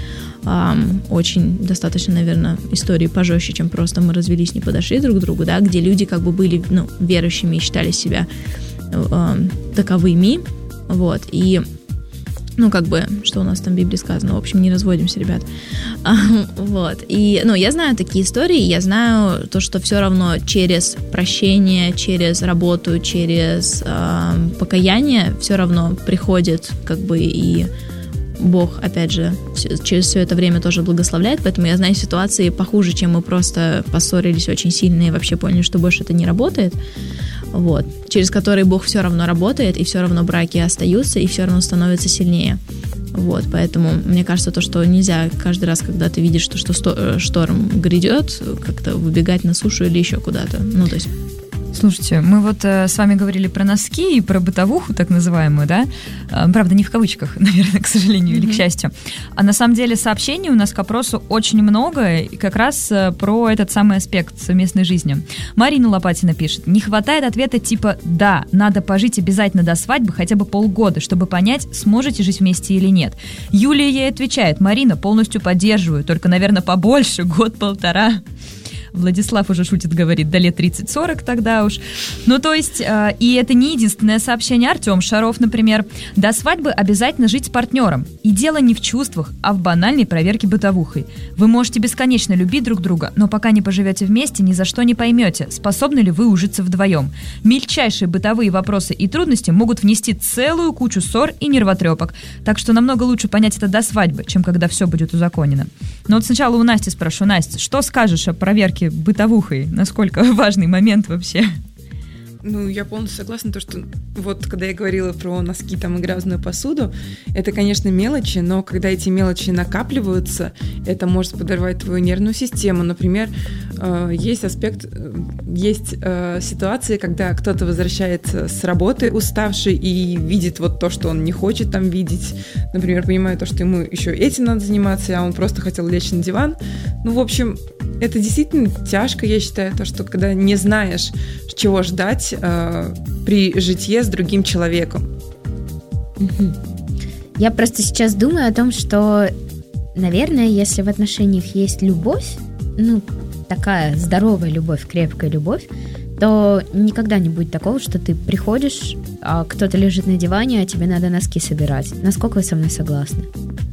эм, очень достаточно, наверное, истории пожестче, чем просто мы развелись, не подошли друг к другу, да, где люди как бы были, ну, верующими и считали себя э, таковыми, вот, и ну, как бы, что у нас там в Библии сказано, в общем, не разводимся, ребят. А, вот. И, ну, я знаю такие истории, я знаю то, что все равно через прощение, через работу, через э, покаяние все равно приходит, как бы, и Бог, опять же, через все это время тоже благословляет, поэтому я знаю ситуации похуже, чем мы просто поссорились очень сильно и вообще поняли, что больше это не работает. Вот, через которые Бог все равно работает, и все равно браки остаются, и все равно становятся сильнее. Вот, поэтому мне кажется, то, что нельзя каждый раз, когда ты видишь, что, что шторм грядет, как-то выбегать на сушу или еще куда-то. Ну, то есть... Слушайте, мы вот э, с вами говорили про носки и про бытовуху, так называемую, да? Э, правда, не в кавычках, наверное, к сожалению, mm-hmm. или к счастью. А на самом деле сообщений у нас к опросу очень много, и как раз э, про этот самый аспект совместной жизни. Марина Лопатина пишет: не хватает ответа типа «да, надо пожить обязательно до свадьбы хотя бы полгода, чтобы понять, сможете жить вместе или нет». Юлия ей отвечает: Марина, полностью поддерживаю, только, наверное, побольше, год-полтора. Владислав уже шутит, говорит, до лет тридцать-сорок тогда уж. Ну, то есть, э, и это не единственное сообщение. Артем Шаров, например. До свадьбы обязательно жить с партнером. И дело не в чувствах, а в банальной проверке бытовухой. Вы можете бесконечно любить друг друга, но пока не поживете вместе, ни за что не поймете, способны ли вы ужиться вдвоем. Мельчайшие бытовые вопросы и трудности могут внести целую кучу ссор и нервотрепок. Так что намного лучше понять это до свадьбы, чем когда все будет узаконено. Но вот сначала у Насти спрошу. Настя, что скажешь о проверке бытовухой? Насколько важный момент вообще? Ну, я полностью согласна, то, что вот когда я говорила про носки там и грязную посуду, это, конечно, мелочи, но когда эти мелочи накапливаются, это может подорвать твою нервную систему. Например, есть аспект, есть ситуации, когда кто-то возвращается с работы уставший и видит вот то, что он не хочет там видеть. Например, понимает то, что ему еще этим надо заниматься, а он просто хотел лечь на диван. Ну, в общем, это действительно тяжко, я считаю, то, что когда не знаешь, чего ждать э, при житье с другим человеком. Я просто сейчас думаю о том, что, наверное, если в отношениях есть любовь, ну, такая здоровая любовь, крепкая любовь, то никогда не будет такого, что ты приходишь, а кто-то лежит на диване, а тебе надо носки собирать. Насколько вы со мной согласны?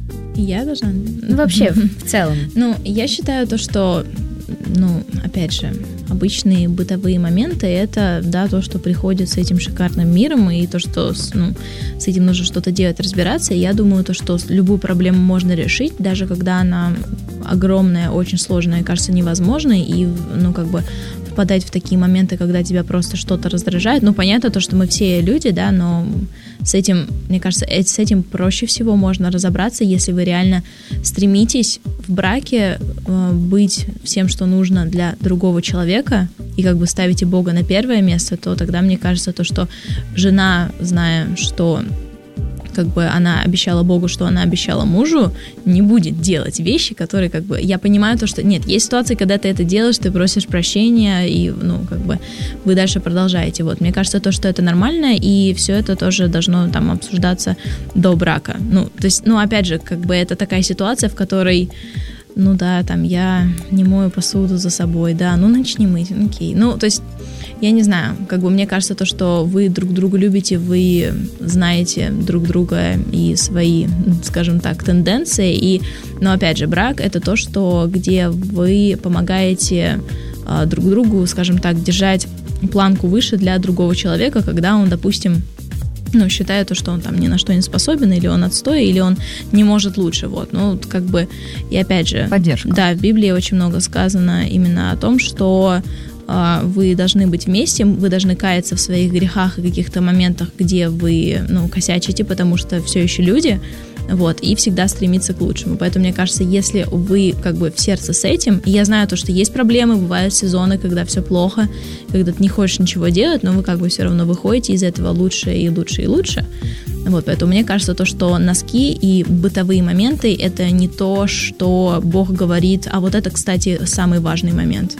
Я должна? Ну, вообще, в целом. Ну, я считаю то, что, ну, опять же, обычные бытовые моменты — это, да, то, что приходит с этим шикарным миром, и то, что, ну, с этим нужно что-то делать, разбираться. И я думаю, то, что любую проблему можно решить, даже когда она огромная, очень сложная, кажется невозможной, и, ну, как бы впадать в такие моменты, когда тебя просто что-то раздражает. Ну, понятно то, что мы все люди, да, но с этим, мне кажется, с этим проще всего можно разобраться, если вы реально стремитесь в браке э, быть всем, что нужно для другого человека, и как бы ставите Бога на первое место, то тогда, мне кажется, то, что жена, зная, что как бы она обещала Богу, что она обещала мужу, не будет делать вещи, которые как бы... Я понимаю то, что... Нет, есть ситуации, когда ты это делаешь, ты просишь прощения, и, ну, как бы вы дальше продолжаете. Вот, мне кажется, то, что это нормально, и все это тоже должно там обсуждаться до брака. Ну, то есть, ну, опять же, как бы это такая ситуация, в которой... Ну да, там я не мою посуду за собой, да, ну начни мыть, окей. Ну, то есть, я не знаю, как бы мне кажется то, что вы друг друга любите, вы знаете друг друга и свои, скажем так, тенденции, и, но опять же, брак — это то, что, где вы помогаете а, друг другу, скажем так, держать планку выше для другого человека, когда он, допустим, ну, считаю то, что он там ни на что не способен, или он отстой, или он не может лучше, вот, ну, как бы, и опять же... Поддержка. Да, в Библии очень много сказано именно о том, что э, вы должны быть вместе, вы должны каяться в своих грехах и каких-то моментах, где вы, ну, косячите, потому что все еще люди, вот, и всегда стремиться к лучшему. Поэтому, мне кажется, если вы как бы в сердце с этим, и я знаю то, что есть проблемы, бывают сезоны, когда все плохо, когда ты не хочешь ничего делать, но вы как бы все равно выходите из этого лучше и лучше и лучше. Вот, поэтому мне кажется то, что носки и бытовые моменты — это не то, что Бог говорит, а вот это, кстати, самый важный момент.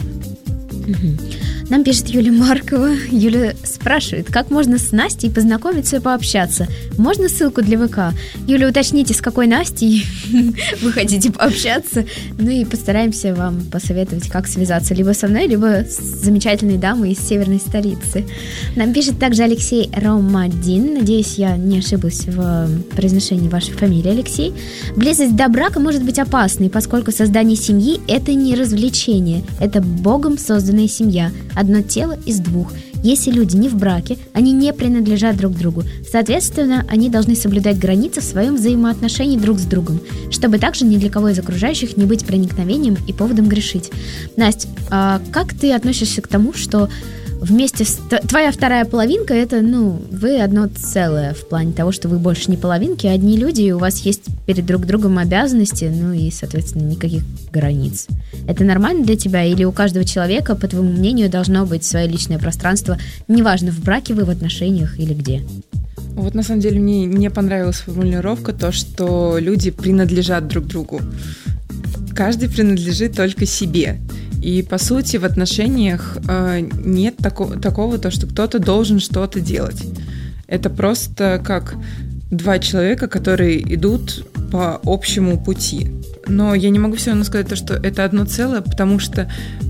Нам пишет Юлия Маркова. Юля спрашивает, как можно с Настей познакомиться и пообщаться? Можно ссылку для ВК? Юля, уточните, с какой Настей вы хотите пообщаться. Ну и постараемся вам посоветовать, как связаться либо со мной, либо с замечательной дамой из северной столицы. Нам пишет также Алексей Ромадин. Надеюсь, я не ошиблась в произношении вашей фамилии, Алексей. Близость до брака может быть опасной, поскольку создание семьи — это не развлечение, это Богом созданная семья. Одно тело из двух. Если люди не в браке, они не принадлежат друг другу. Соответственно, они должны соблюдать границы в своем взаимоотношении друг с другом, чтобы также ни для кого из окружающих не быть проникновением и поводом грешить. Настя, а как ты относишься к тому, что вместе с... Твоя вторая половинка — это, ну, вы одно целое в плане того, что вы больше не половинки, а одни люди, и у вас есть перед друг другом обязанности, ну и, соответственно, никаких границ. Это нормально для тебя? Или у каждого человека, по твоему мнению, должно быть свое личное пространство, неважно, в браке вы, в отношениях или где? Вот на самом деле мне не понравилась формулировка, то, что люди принадлежат друг другу. Каждый принадлежит только себе. И, по сути, в отношениях э, нет тако- такого, то, что кто-то должен что-то делать. Это просто как два человека, которые идут по общему пути. Но я не могу все равно сказать, то, что это одно целое, потому что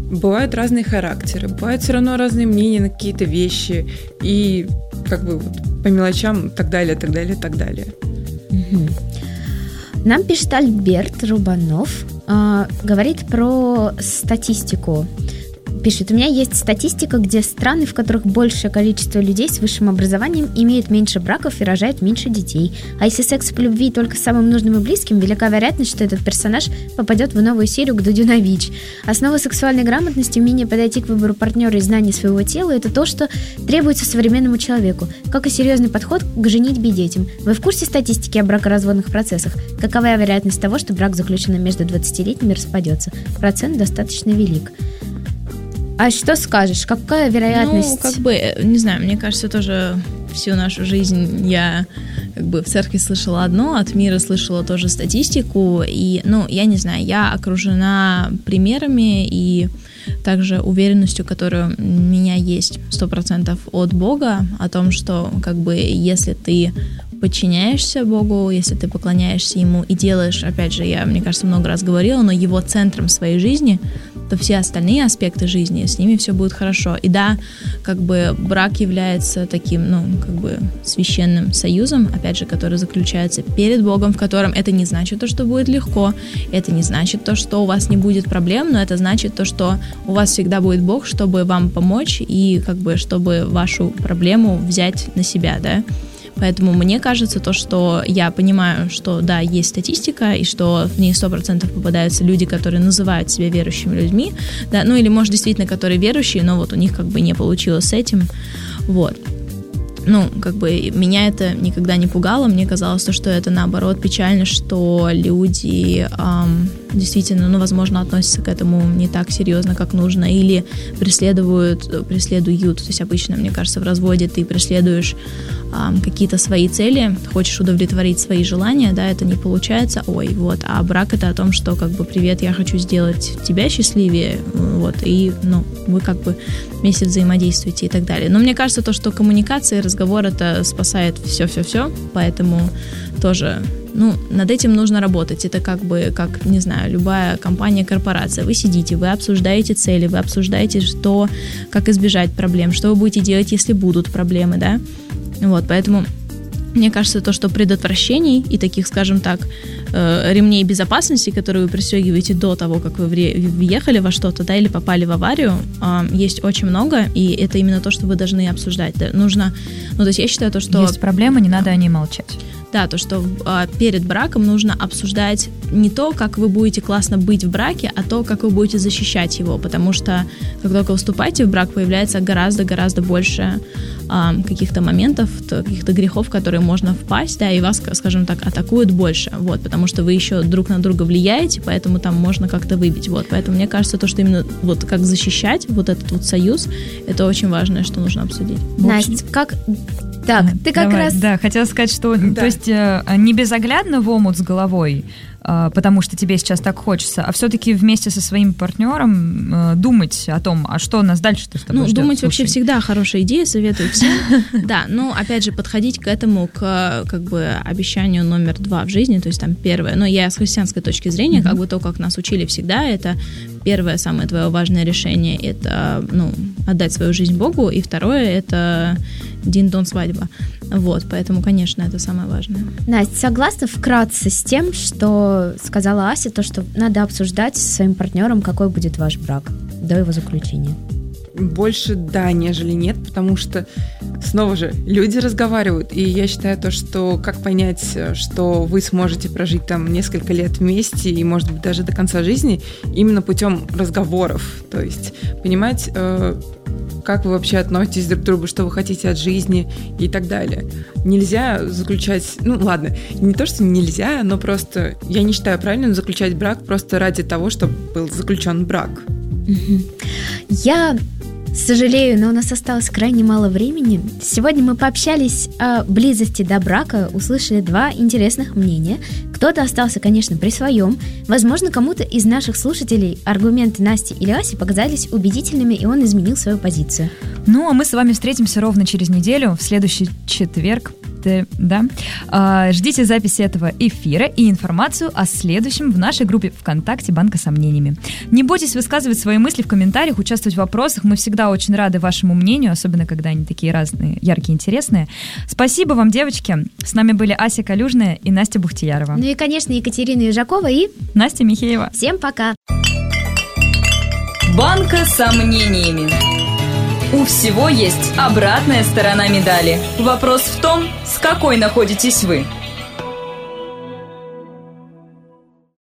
бывают разные характеры, бывают все равно разные мнения на какие-то вещи, и как бы вот по мелочам так далее, так далее, так далее. Угу. Нам пишет Альберт Рубанов, э, говорит про статистику. Пишет: у меня есть статистика, где страны, в которых большее количество людей с высшим образованием имеют меньше браков и рожают меньше детей. А если секс по любви только с самым нужным и близким, велика вероятность, что этот персонаж попадет в новую серию к Дудю на ВИЧ. Основа сексуальной грамотности, умение подойти к выбору партнера и знание своего тела – это то, что требуется современному человеку, как и серьезный подход к женитьбе и детям. Вы в курсе статистики о бракоразводных процессах? Какова вероятность того, что брак, заключенный между двадцатилетними, распадется? Процент достаточно велик. А что скажешь? Какая вероятность? Ну, как бы, не знаю, мне кажется, тоже всю нашу жизнь я как бы в церкви слышала одно, от мира слышала тоже статистику, и, ну, я не знаю, я окружена примерами и также уверенностью, которая у меня есть сто процентов от Бога, о том, что, как бы, если ты подчиняешься Богу, если ты поклоняешься Ему и делаешь, опять же, я, мне кажется, много раз говорила, но Его центром своей жизни, то все остальные аспекты жизни, с ними все будет хорошо. И да, как бы брак является таким, ну, как бы священным союзом, опять же, который заключается перед Богом, в котором это не значит то, что будет легко, это не значит то, что у вас не будет проблем, но это значит то, что у вас всегда будет Бог, чтобы вам помочь и как бы, чтобы вашу проблему взять на себя, да. Поэтому мне кажется, то, что я понимаю, что да, есть статистика, и что в ней сто процентов попадаются люди, которые называют себя верующими людьми, да, ну или, может, действительно, которые верующие, но вот у них как бы не получилось с этим, вот. Ну, как бы меня это никогда не пугало, мне казалось, то, что это наоборот печально, что люди эм, действительно, ну, возможно, относятся к этому не так серьезно, как нужно, или преследуют, преследуют, то есть обычно, мне кажется, в разводе ты преследуешь эм, какие-то свои цели, хочешь удовлетворить свои желания, да, это не получается, ой, вот, а брак это о том, что, как бы, привет, я хочу сделать тебя счастливее, вот, и, ну, вы как бы вместе взаимодействуете и так далее. Но мне кажется, то, что коммуникация, разговор, это спасает все-все-все, поэтому тоже, ну, над этим нужно работать. Это как бы, как, не знаю, любая компания, корпорация. Вы сидите, вы обсуждаете цели, вы обсуждаете, что, как избежать проблем, что вы будете делать, если будут проблемы, да. Вот, поэтому мне кажется, то, что предотвращений и таких, скажем так, ремней безопасности, которые вы пристегиваете до того, как вы въехали во что-то, да, или попали в аварию, есть очень много, и это именно то, что вы должны обсуждать. Нужно, ну, то есть я считаю то, что... Есть проблемы, не надо о ней молчать. Да, то, что э, перед браком нужно обсуждать не то, как вы будете классно быть в браке, а то, как вы будете защищать его, потому что как только вы вступаете в брак, появляется гораздо-гораздо больше э, каких-то моментов, каких-то грехов, в которые можно впасть, да, и вас, скажем так, атакуют больше, вот, потому что вы еще друг на друга влияете, поэтому там можно как-то выбить, вот, поэтому мне кажется, то, что именно вот как защищать вот этот вот союз, это очень важное, что нужно обсудить. Настя, как... Так, ты как Давай, раз... Да, хотела сказать, что Да. то есть не безоглядно в омут с головой, потому что тебе сейчас так хочется, а все-таки вместе со своим партнером думать о том, а что нас дальше-то с тобой Ну, ждет. думать Слушай. вообще всегда хорошая идея, советую всем. Да, но опять же подходить к этому, к как бы обещанию номер два в жизни, то есть там первое, но я с христианской точки зрения, как бы то, как нас учили всегда, это первое, самое твое важное решение, это, ну, отдать свою жизнь Богу, и второе, это дин-дон свадьба. Вот, поэтому, конечно, это самое важное. Настя, согласна вкратце с тем, что сказала Ася, то, что надо обсуждать со своим партнером, какой будет ваш брак до его заключения? Больше да, нежели нет, потому что, снова же, люди разговаривают, и я считаю то, что как понять, что вы сможете прожить там несколько лет вместе и, может быть, даже до конца жизни, именно путем разговоров, то есть понимать, э, как вы вообще относитесь друг к другу, что вы хотите от жизни и так далее. Нельзя заключать, ну ладно, не то, что нельзя, но просто я не считаю правильным заключать брак просто ради того, чтобы был заключен брак. Я сожалею, но у нас осталось крайне мало времени. Сегодня мы пообщались о близости до брака, услышали два интересных мнения. Кто-то остался, конечно, при своем. Возможно, кому-то из наших слушателей аргументы Насти или Аси показались убедительными, и он изменил свою позицию. Ну, а мы с вами встретимся ровно через неделю, в следующий четверг. Т, да. А, ждите записи этого эфира и информацию о следующем в нашей группе ВКонтакте «Банка сомнениями». Не бойтесь высказывать свои мысли в комментариях, участвовать в вопросах. Мы всегда очень рады вашему мнению, особенно когда они такие разные, яркие, интересные. Спасибо вам, девочки. С нами были Ася Калюжная и Настя Бухтиярова. Ну и, конечно, Екатерина Ежакова и Настя Михеева. Всем пока. Банка сомнениями. У всего есть обратная сторона медали. Вопрос в том, с какой находитесь вы.